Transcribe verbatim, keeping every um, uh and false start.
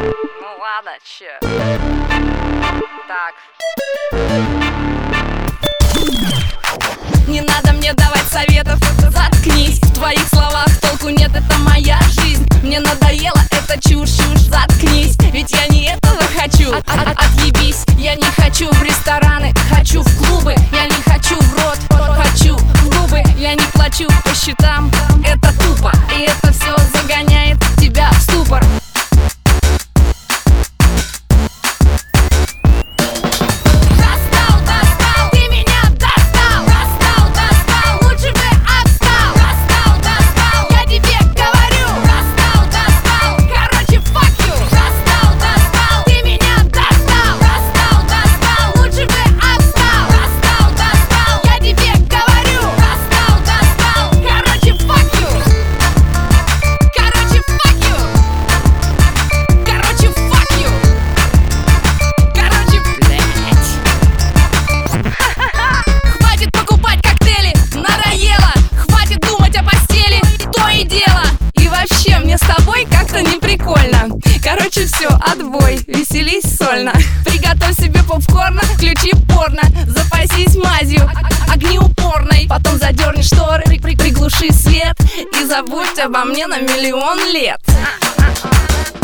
Ну ладно, че. Так. Не надо мне давать советов, заткнись. В твоих словах толку нет, это моя жизнь. Мне надоело это чушь, чушь, заткнись. Ведь я не этого хочу, от, от, отъебись. Я не хочу в рестораны, хочу в клубы. Я не хочу в рот, хочу в губы. Я не плачу по счетам, это тупо. И это все загоняет тебя в ступор. Короче, все, отбой, веселись сольно. Приготовь себе попкорна, включи порно. Запасись мазью, огнеупорной. Потом задерни шторы, при -при приглуши свет и забудь обо мне на миллион лет.